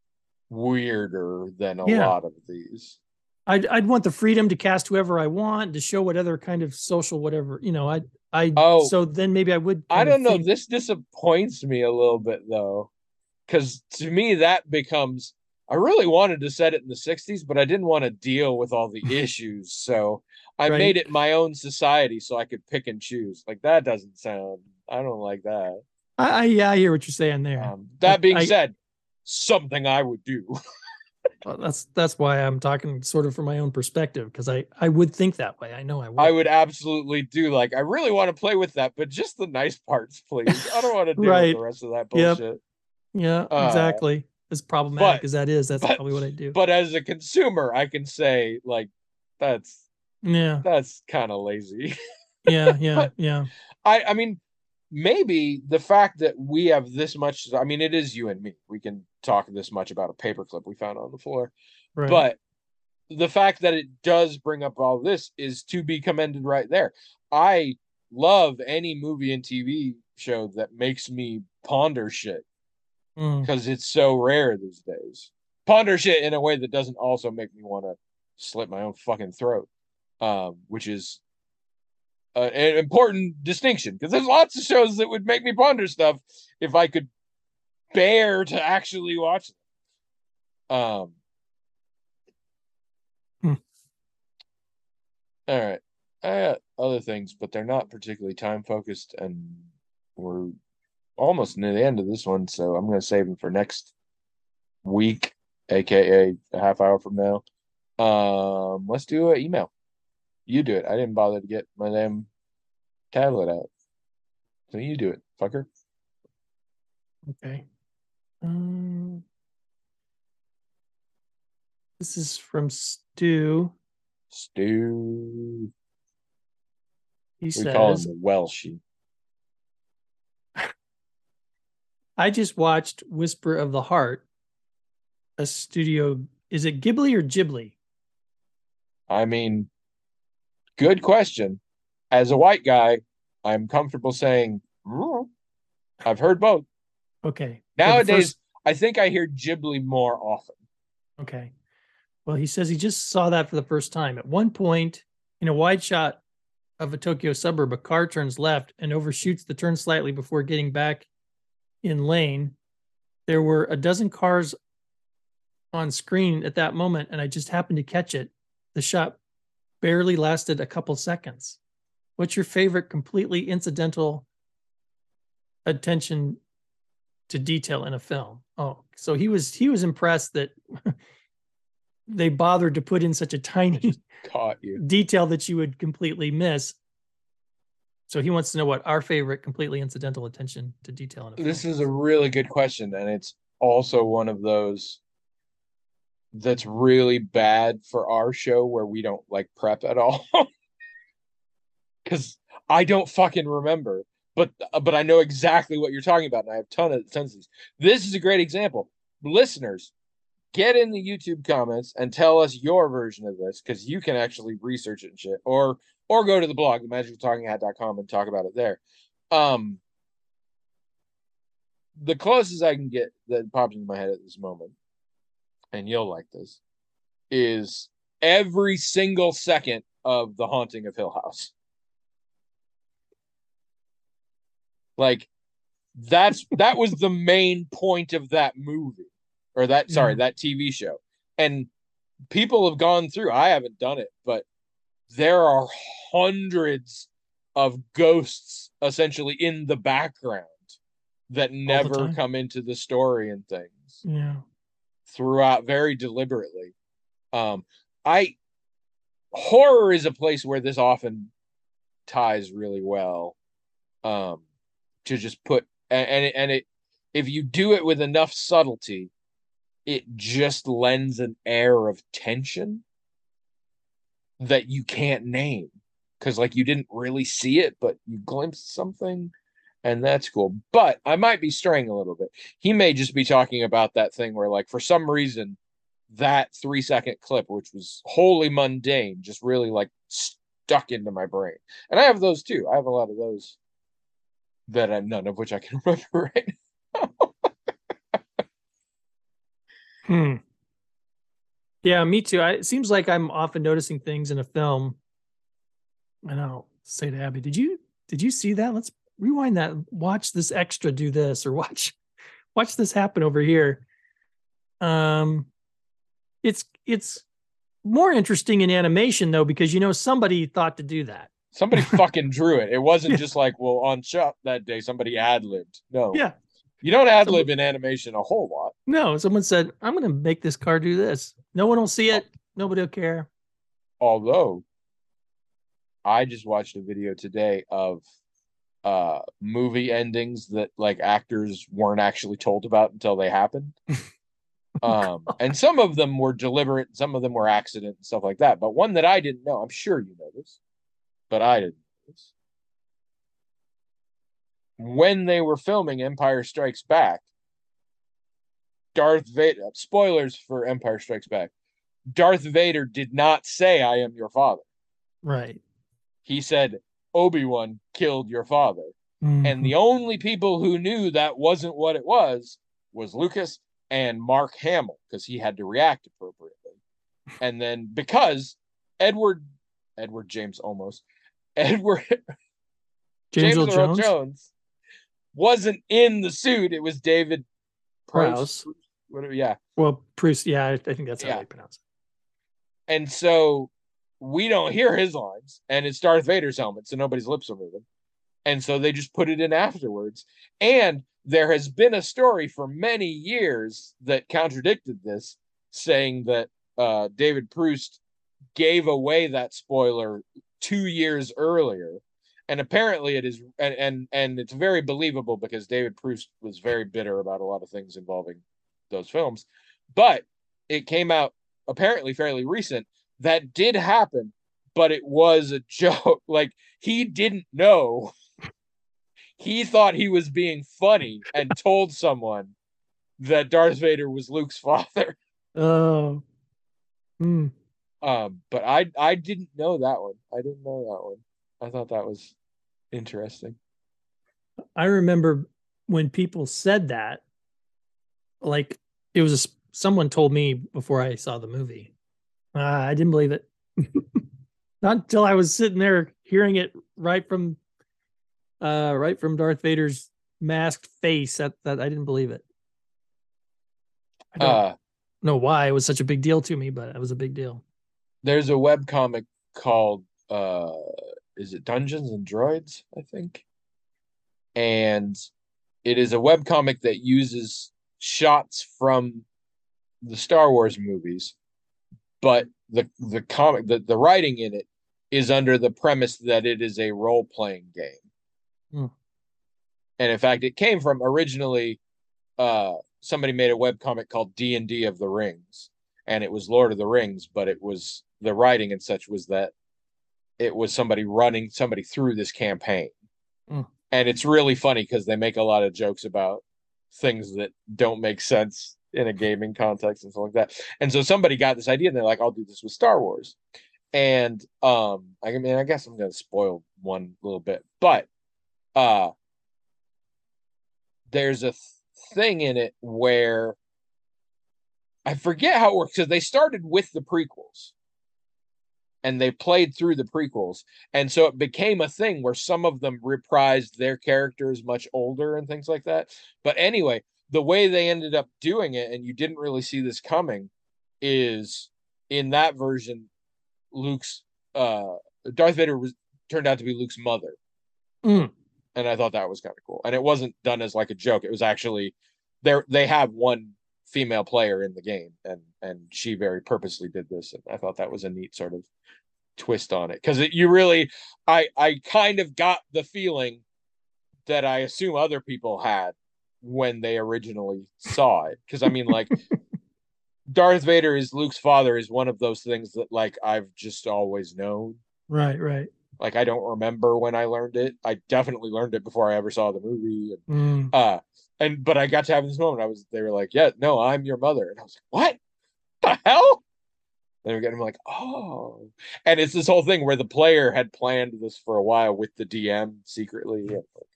weirder than a Yeah. lot of these. I'd I'd want the freedom to cast whoever I want, to show what other kind of social whatever, you know. I I Oh, so then maybe I would. I kind of don't know. think- This disappoints me a little bit though, because to me that becomes. I really wanted to set it in the sixties, but I didn't want to deal with all the issues. So I Right. made it my own society so I could pick and choose. Like, that doesn't sound, I don't like that. I, I yeah, I hear what you're saying there. Um, that But being I- said, something I would do. Well, that's that's why I'm talking sort of from my own perspective, because I I would think that way. I know I would. I would absolutely do. Like, I really want to play with that, but just the nice parts, please. I don't want to deal Right. with the rest of that Yep. bullshit. Yeah, Uh, exactly. As problematic but- as that is, that's but- probably what I do. But as a consumer, I can say, like, that's Yeah, that's kind of lazy. yeah, yeah, But- yeah. I I mean, maybe the fact that we have this much, I mean, it is you and me. We can talk this much about a paperclip we found on the floor. Right. But the fact that it does bring up all this is to be commended right there. I love any movie and T V show that makes me ponder shit, Mm. because it's so rare these days. Ponder shit in a way that doesn't also make me want to slit my own fucking throat, um, which is uh, an important distinction, because there's lots of shows that would make me ponder stuff if I could bear to actually watch them. Um, Hmm. All right. I got other things, but they're not particularly time focused, and we're almost near the end of this one, so I'm going to save them for next week, aka a half hour from now. Um, let's do an email. You do it. I didn't bother to get my damn tablet out, so you do it, fucker. Okay. Um, this is from Stu. Stu. He We call him says, the Welshie. I just watched Whisper of the Heart, a studio. Is it Ghibli or Ghibli? I mean, good question. As a white guy, I'm comfortable saying, "Mm." I've heard both. Okay. So the Nowadays, first- I think I hear Ghibli more often. okay. Well, he says he just saw that for the first time. At one point, in a wide shot of a Tokyo suburb, a car turns left and overshoots the turn slightly before getting back in lane. There were a dozen cars on screen at that moment, and I just happened to catch it. The shot barely lasted a couple seconds. What's your favorite completely incidental attention to detail in a film. Oh, so he was he was impressed that they bothered to put in such a tiny Caught you. detail that you would completely miss. So he wants to know what our favorite completely incidental attention to detail in a film. This is a really good question, and it's also one of those that's really bad for our show where we don't like prep at all. Because I don't fucking remember, but but I know exactly what you're talking about, and I have ton of senses. This is a great example. Listeners, get in the YouTube comments and tell us your version of this, because you can actually research it and shit, or or go to the blog, the magical talking hat dot com, and talk about it there. Um, the closest I can get that pops into my head at this moment, and you'll like this, is every single second of The Haunting of Hill House. Like, that's that was the main point of that movie, or that sorry, Yeah. that T V show. And people have gone through, I haven't done it, but there are hundreds of ghosts essentially in the background that never time. come into the story and things Yeah. throughout very deliberately. Um, I horror is a place where this often ties really well. Um, to just put and and it, and it if you do it with enough subtlety, it just lends an air of tension that you can't name, because like you didn't really see it, but you glimpsed something, and that's cool. But I might be straying a little bit. He may just be talking about that thing where, like, for some reason, that three second clip, which was wholly mundane, just really like stuck into my brain. And I have those too. I have a lot of those that I, none of which I can remember right now. Hmm. Yeah, me too. I, it seems like I'm often noticing things in a film, and I'll say to Abby, "Did you did you see that? Let's rewind that. Watch this extra do this, or watch watch this happen over here." Um, it's it's more interesting in animation though, because you know somebody thought to do that. Somebody fucking drew it. It wasn't Yeah. just like, well, on shot that day somebody ad-libbed. No. Yeah. You don't ad-lib Some- in animation a whole lot. No, someone said, "I'm going to make this car do this." No one will see it. Nobody will care. Although, I just watched a video today of uh movie endings that like actors weren't actually told about until they happened. Um, and some of them were deliberate, some of them were accident and stuff like that. But one that I didn't know, I'm sure you know this, but I didn't know this. When they were filming Empire Strikes Back, Darth Vader, spoilers for Empire Strikes Back, Darth Vader did not say, "I am your father." Right. He said, "Obi-Wan killed your father." Mm-hmm. And the only people who knew that wasn't what it was was Lucas and Mark Hamill, because he had to react appropriately. And then because Edward, Edward James almost, Edward James, James Earl Earl Jones, Jones wasn't in the suit. It was David Prowse. Prowse. Whatever, yeah. Well, Bruce. Yeah, I, I think that's how Yeah. they pronounce it. And so we don't hear his lines, and it's Darth Vader's helmet, so nobody's lips are moving. And so they just put it in afterwards. And there has been a story for many years that contradicted this, saying that uh, David Proust gave away that spoiler two years earlier. And apparently it is, and, and, and it's very believable because David Proust was very bitter about a lot of things involving those films. But it came out apparently fairly recent. That did happen, but it was a joke. Like, he didn't know. He thought he was being funny and told someone that Darth Vader was Luke's father. Oh. Hmm. Um, but I I didn't know that one. I didn't know that one. I thought that was interesting. I remember when people said that, like it was a, someone told me before I saw the movie. Uh, I didn't believe it. Not until I was sitting there hearing it right from uh right from Darth Vader's masked face that, that I didn't believe it. I don't Uh, know why it was such a big deal to me, but it was a big deal. there's a webcomic called uh is it Dungeons and Droids, I think? And it is a webcomic that uses shots from the Star Wars movies, but the the comic the, the writing in it is under the premise that it is a role-playing game. Hmm. And in fact, it came from originally uh somebody made a webcomic called D and D of the Rings, and it was Lord of the Rings, but it was the writing and such was that it was somebody running somebody through this campaign. Hmm. And it's really funny because they make a lot of jokes about things that don't make sense in a gaming context and stuff like that. And so somebody got this idea and they're like, I'll do this with Star Wars. And um, I mean, I guess I'm gonna spoil one little bit, but uh there's a th- thing in it where I forget how it works because they started with the prequels and they played through the prequels. And so it became a thing where some of them reprised their characters much older and things like that. But anyway, the way they ended up doing it, and you didn't really see this coming, is in that version, Luke's uh Darth Vader was turned out to be Luke's mother. Mm. And I thought that was kind of cool. And it wasn't done as like a joke. It was actually there they have one female player in the game, and and she very purposely did this, and I thought that was a neat sort of twist on it because you really I I kind of got the feeling that I assume other people had when they originally saw it, because I mean, like, Darth Vader is Luke's father is one of those things that, like, I've just always known. Right, right. Like, I don't remember when I learned it. I definitely learned it before I ever saw the movie. Mm. And, uh, and but I got to have this moment. I was, they were like, "Yeah, no, I'm your mother," and I was like, "What the hell?" And we're getting like, "Oh," and it's this whole thing where the player had planned this for a while with the D M secretly.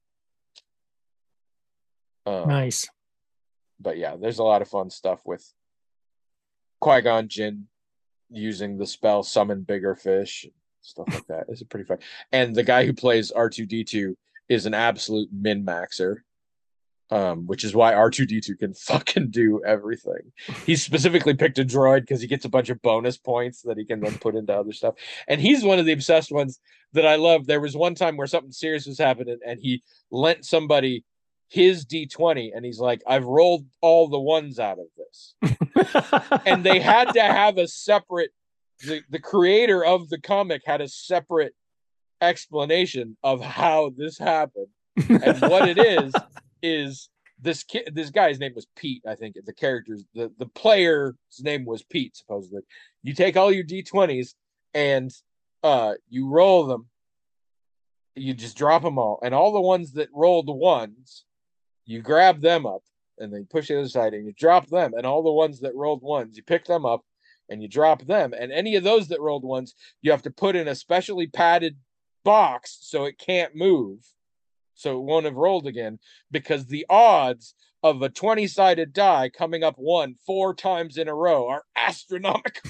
Um, Nice. But yeah, there's a lot of fun stuff with Qui-Gon Jinn using the spell summon bigger fish, stuff like that. It's pretty fun. And the guy who plays R two D two is an absolute min-maxer, um, which is why R two D two can fucking do everything. He specifically picked a droid because he gets a bunch of bonus points that he can then put into other stuff. And he's one of the obsessed ones that I love. There was one time where something serious was happening and he lent somebody his D twenty and he's like, "I've rolled all the ones out of this." And they had to have a separate, the, the creator of the comic had a separate explanation of how this happened. And what it is is this kid, this guy's name was Pete, I think. The character's the the player's name was Pete, supposedly. You take all your D twenties and uh you roll them, you just drop them all, and all the ones that rolled the ones, you grab them up and then push the other side and you drop them, and all the ones that rolled ones, you pick them up and you drop them, and any of those that rolled ones, you have to put in a specially padded box so it can't move, so it won't have rolled again, because the odds of a twenty-sided die coming up one four times in a row are astronomical.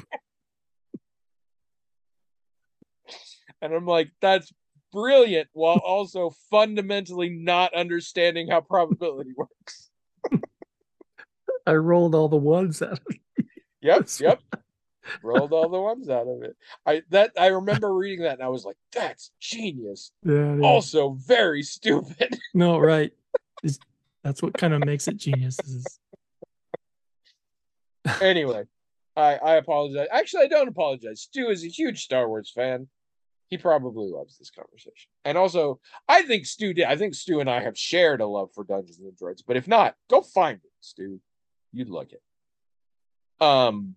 And I'm like, that's brilliant, while also fundamentally not understanding how probability works. I rolled all the ones out of it. Yep, yep. Rolled all the ones out of it. I that I remember reading that and I was like, that's genius. Yeah, yeah. Also very stupid. No, right. It's, that's what kind of makes it genius. Is... Anyway, I, I apologize. Actually, I don't apologize. Stu is a huge Star Wars fan. He probably loves this conversation. And also, I think Stu did. I think Stu and I have shared a love for Dungeons and Droids. But if not, go find it, Stu. You'd like it. Um,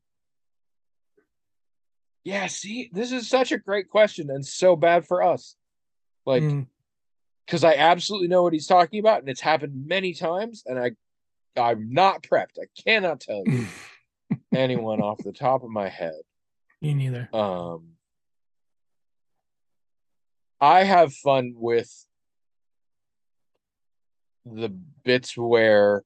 yeah, see, this is such a great question and so bad for us. Like, Mm. because I absolutely know what he's talking about, and it's happened many times, and I, I'm not prepped. I cannot tell you anyone off the top of my head. Me neither. Um, I have fun with the bits where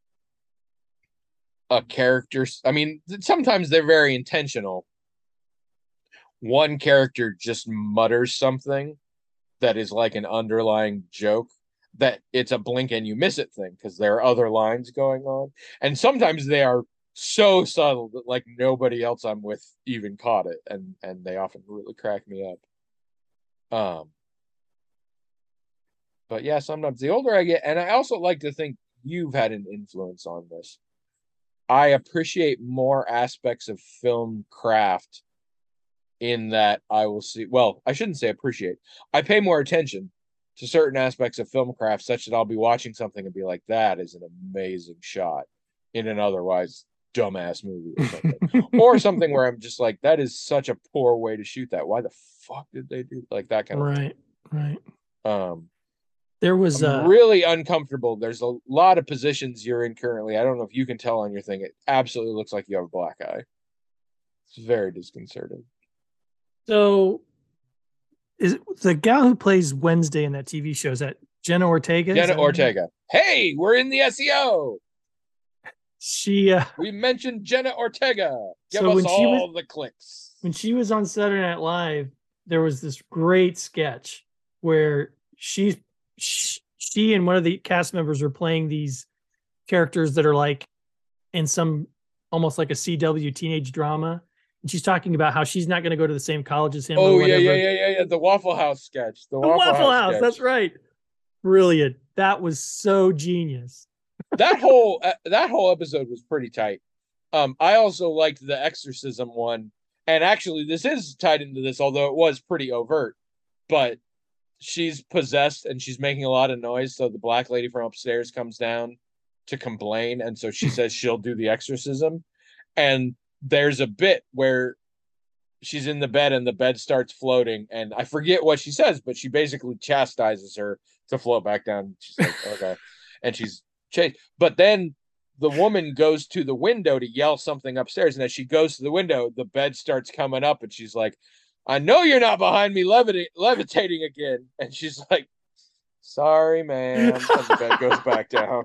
a character, I mean, sometimes they're very intentional. One character just mutters something that is like an underlying joke, that it's a blink and you miss it thing because there are other lines going on. And sometimes they are so subtle that like nobody else I'm with even caught it, and and they often really crack me up. Um but yeah, sometimes the older I get, and I also like to think you've had an influence on this. I appreciate more aspects of film craft in that I will see, well, I shouldn't say appreciate. I pay more attention to certain aspects of film craft such that I'll be watching something and be like, that is an amazing shot in an otherwise dumbass movie or something. Or something where I'm just like, that is such a poor way to shoot that. Why the fuck did they do like that kind of right, right. thing? Um There was I'm uh really uncomfortable. There's a lot of positions you're in currently. I don't know if you can tell on your thing. It absolutely looks like you have a black eye. It's very disconcerting. so is the gal who plays Wednesday in that T V show, is that Jenna Ortega? Is Jenna that her name? Ortega. Hey, we're in the S E O. She uh We mentioned Jenna Ortega. Give So us when she was- all the clicks. when she was on Saturday Night Live, there was this great sketch where she she, she and one of the cast members are playing these characters that are like in some almost like a C W teenage drama. And she's talking about how she's not going to go to the same college as him. or Oh yeah, whatever. yeah, yeah, yeah, yeah. The Waffle House sketch. The The Waffle, Waffle House. House. sketch. That's right. Brilliant. That was so genius. That whole uh, that whole episode was pretty tight. Um, I also liked the exorcism one, and actually, this is tied into this, although it was pretty overt. But she's possessed and she's making a lot of noise, so the black lady from upstairs comes down to complain, and so she says she'll do the exorcism. And there's a bit where she's in the bed and the bed starts floating, and I forget what she says, but she basically chastises her to float back down. She's like, okay, and she's chased. But then the woman goes to the window to yell something upstairs, and as she goes to the window, the bed starts coming up, and she's like, I know you're not behind me levita- levitating again. And she's like, sorry, ma'am. And the bed goes back down.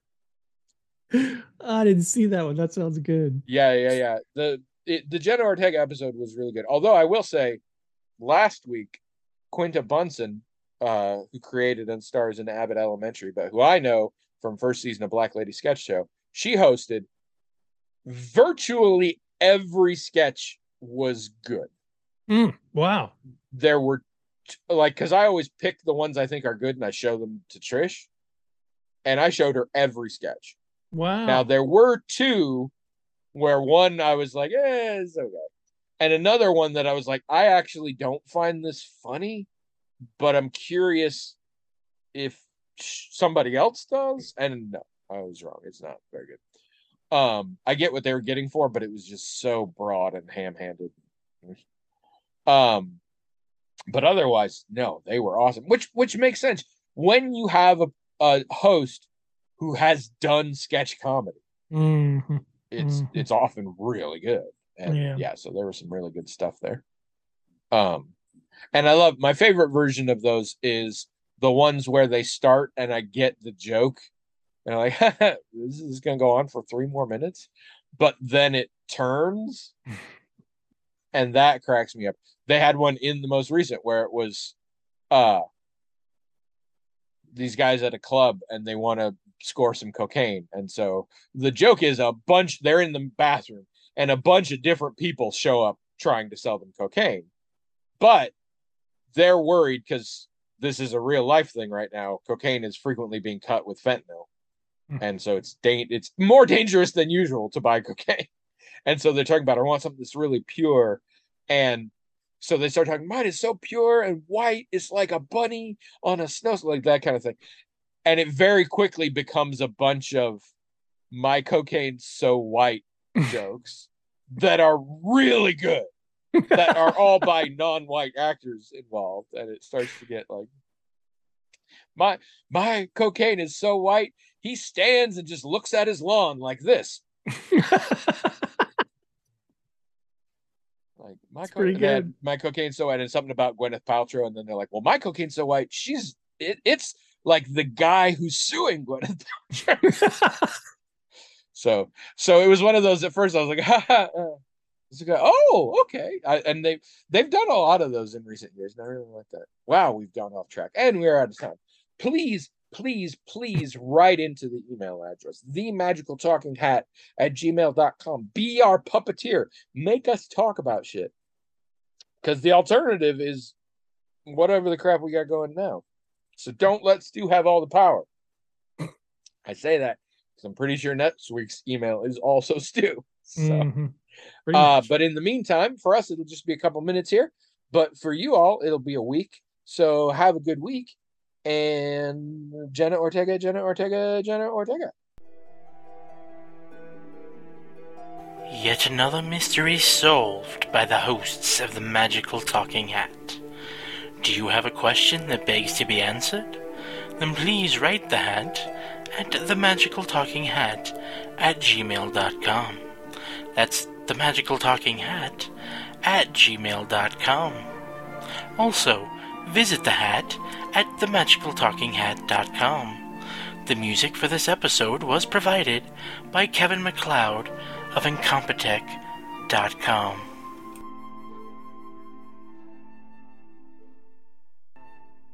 I didn't see that one. That sounds good. Yeah, yeah, yeah. The it, the Jenna Ortega episode was really good. Although I will say, last week, Quinta Bunsen, uh, who created and stars in Abbott Elementary, but who I know from first season of Black Lady Sketch Show, she hosted. Virtually every sketch was good. Mm, wow. There were like, because I always pick the ones I think are good and I show them to Trish, and I showed her every sketch. Wow. Now there were two where one I was like, eh, it's okay, and another one that I was like, I actually don't find this funny, but I'm curious if somebody else does. And no, I was wrong. It's not very good. Um, I get what they were getting for, but it was just so broad and ham-handed. Um, but otherwise, no, they were awesome. Which which makes sense when you have a, a host who has done sketch comedy. Mm-hmm. It's Mhm. it's often really good. And Yeah. yeah, so there was some really good stuff there. Um, and I love my favorite version of those is the ones where they start and I get the joke and I'm like, this is gonna go on for three more minutes, but then it turns, and that cracks me up. They had one in the most recent where it was uh these guys at a club and they want to score some cocaine. And so the joke is a bunch, they're in the bathroom and a bunch of different people show up trying to sell them cocaine. But they're worried because this is a real life thing right now. Cocaine is frequently being cut with fentanyl. And so it's da- it's more dangerous than usual to buy cocaine. And so they're talking about, I want something that's really pure. And so they start talking, mine is so pure and white. It's like a bunny on a snow, like that kind of thing. And it very quickly becomes a bunch of my cocaine's so white jokes that are really good, that are all by non-white actors involved. And it starts to get like, my my cocaine is so white, he stands and just looks at his lawn like this. Like my co- pretty man, good. my cocaine's so white, and something about Gwyneth Paltrow, and then they're like, "Well, my cocaine's so white, she's it, it's like the guy who's suing Gwyneth Paltrow." so, so it was one of those. At first, I was like, ha, ha, uh. It's like, "Oh, okay." I, and they they've done a lot of those in recent years, and I really like that. Wow, we've gone off track, and we're out of time. Please, please, please write into the email address, the magical talking hat at gmail dot com. Be our puppeteer. Make us talk about shit. Because the alternative is whatever the crap we got going now. So don't let Stu have all the power. I say that because I'm pretty sure next week's email is also Stu. So, mm-hmm. uh, but in the meantime, for us, it'll just be a couple minutes here. But for you all, it'll be a week. So have a good week. And Jenna Ortega, Jenna Ortega, Jenna Ortega. Yet another mystery solved by the hosts of the Magical Talking Hat. Do you have a question that begs to be answered? Then please write the hat at themagicaltalkinghat at gmail dot com. That's themagicaltalkinghat at gmail dot com. Also, visit the hat at themagicaltalkinghat dot com. The music for this episode was provided by Kevin MacLeod of Incompetech dot com.